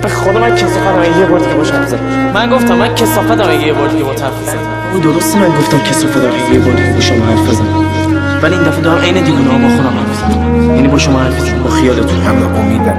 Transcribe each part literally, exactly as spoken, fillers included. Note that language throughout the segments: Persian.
به خدا من کثافتم اگه یه بار دیگه باش حرف زدم. من گفتم من کثافتم اگه یه بار دیگه با حرف زدم. درسته من گفتم کثافتم اگه یه بار دیگه با شما حرف بزنم، ولی این دفعه دارم عین دیوونه‌ها با خودم حرف میزنم، یعنی با شما حرف میزنم، با خیالتون. همه امیدن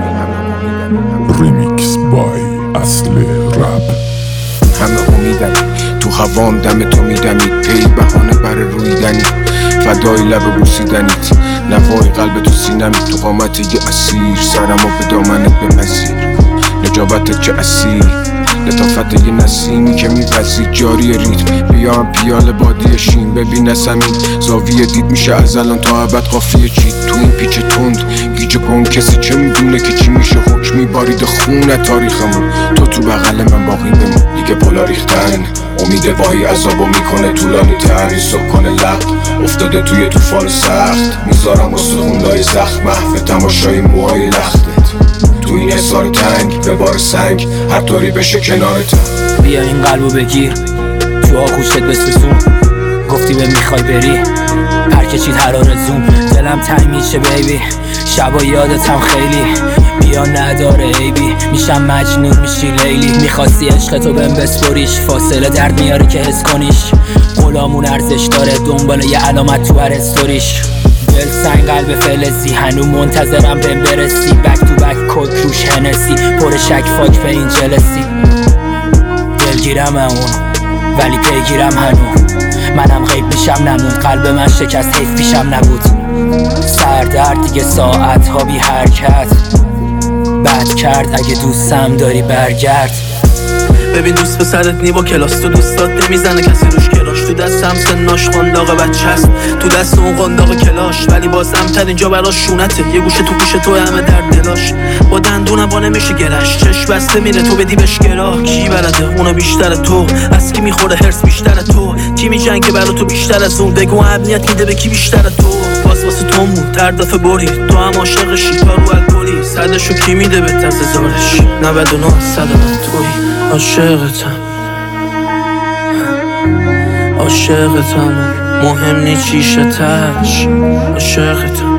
ریمیکس بای اصل رپ. همه امیدن تو هوام دم تو میدمید، ای بهانه بر رویدنی، فدای لب بوسیدنیت، نوای قلب تو سینمی، تو قامت یه اسیر، سرمو به دامنت بپذیر، نجابتت چه اسیر، لطافت یه نسیمی که میپذید، جاری ریتم بیام پیال بادی شین، ببین نسمین زاویه دید میشه از الان تا ابد قافیه چید، تو این پیچ تند گیج کن، کسی چه میدونه که چی میشه، حکمی بارید خونه تاریخمون، تو تو بغل من باقی بمون، دیگه پلا ریختن امید واهی عذابو میکنه طولانی تر، این سکان لق افتاده توی طوفان سخت، میذارم استخوندهای زخم محو تماشای موهای لختت، تو این حصار تنگ به بار سنگ هر طوری بشه کنارت. بیا این قلبو بگیر تو آغوشت بسوزون، گفتی به میخوای بری پرکشید هر آرزوم، دلم تنگ میشه بیبی، شبا یادتم خیلی، بیا نداره عیبی، میشم مجنون میشی لیلی، میخواستی عشقتو بهم بسپریش، فاصله درد میاره که حس کنیش، غلامون ارزش داره دنبال یه علامت تو هر استوریش، دل سنگ قلب فلزی، هنو منتظرم بهم برسی، بک تو بک کد روش هنسی، پر شک فاک به این جلسی، دلگیرم اون ولی پیگیرم هنو، منم غیب میشم نمون، قلب من شکست حیف پیشم نبود، سردرد دیگه ساعت ها بی حرکت، بد کرد اگه دوستم داری برگرد. ببین دوست پسرت نی با کلاس، تو دوستات نمیزنه کسی روش کلاش، تو دست هم سناش قنداق بچه هست، تو دست اون قنداق کلاش، ولی بازم تر اینجا براش شونته، یه گوشه تو گوشه تو همه در دلاش، با دندونم با نمیشه گرش، چشم بسته میره تو بدی بهش گراه، کی بلده اونو بیشتر تو، از کی میخوره هرس بیشتر تو، کی میجنگه برا تو بیشتر از اون، بگو امنیت میده به کی بیشتر تو، باز واسه تو مون در دفعه بری، تو هم عاشقشی تا رو الکلی، صدشو کی میده به تز زارش، نود و نه صد من توی عاشقتم، عاشقتم مهم نی چیشه تش، عاشقتم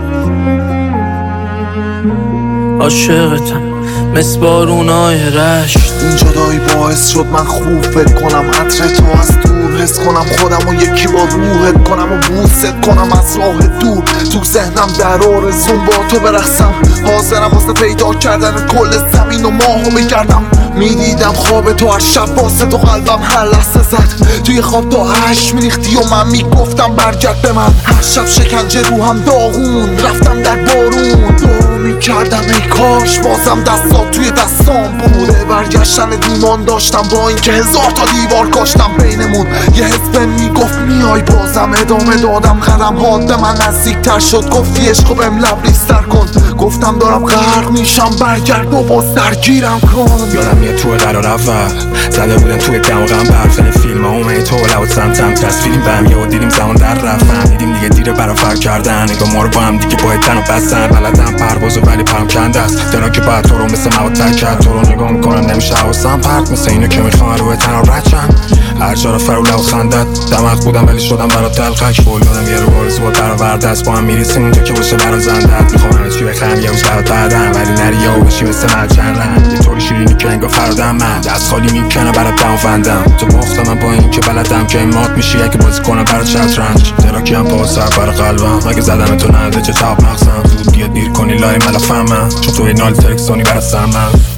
عاشقتم مثل بارونای رشت، این جدایی باعث شد من خوب فکر کنم، عطر تو از دور حس کنم خودم و یکی با روحت کنم و بوست کنم از راه دور، تو ذهنم در آرزون با تو برقصم، حاضرم واسه پیدا کردن کل زمین و ماهو بگردم، میدیدم خواب تو هر شب واسه تو قلبم هر لحظه زد، توی خواب تو عشق میریختی و من میگفتم برگرد به من، هر شب شکنجه روحم داغون، رفتم در بارون دو میکردم ای کاش بازم دستات توی دستام بوده، برگشتن دیمان داشتم با اینکه هزار تا دیوار کاشتم بینمون، یه حس بهم میگفت میای بازم ادامه دادم، قدم هات به من نزدیک تر شد، گفتی عشقو بهم لبریزتر کن، گفتم دارم غرق میشم برگرد و باز درگیرم کن. یادم یه توی قرار اول زده بودن توی دماغم برفن فیلم ها اومه تو لوت سمتم تصویریم بهم یه دیدیم زمان در رفتن، دیدیم دیگه دیره برا فرق کردن، نگاه ما رو با هم دیگه باید تن و بستن، بلدم پروازو ولی پرم کنده است، دلا که باید تو رو مثل مواد تر کرد، تو رو نگاه میکنم نمیشه حواسم پرت، مثل اینو که میخوان روی تن رو رچن، هر جا رو فرو لو خندت، دماغ بودم ولی شدم برا تلخک، بول دادم یه رو برزو با برآورده است، با هم میریسیم اونجا که باشه برا زندت، میخوام همه چی بخرم یه روز برات بعدم، ولی نری یا باشی مثل من چندم، یه طوری شیرینی که انگار فرادم، من دست خالی میکنه برات دم فندم، تو باختم من با این که بلدم که این مات میشی اگه بازی کنم برات شطرنج، تراکی هم پا سر برا قلبم، اگه زدم تو نده چه تاب مغزم، زود بیا دیر کنی لای ملافم من، چون تو این نال ترکسونی برات سرمم.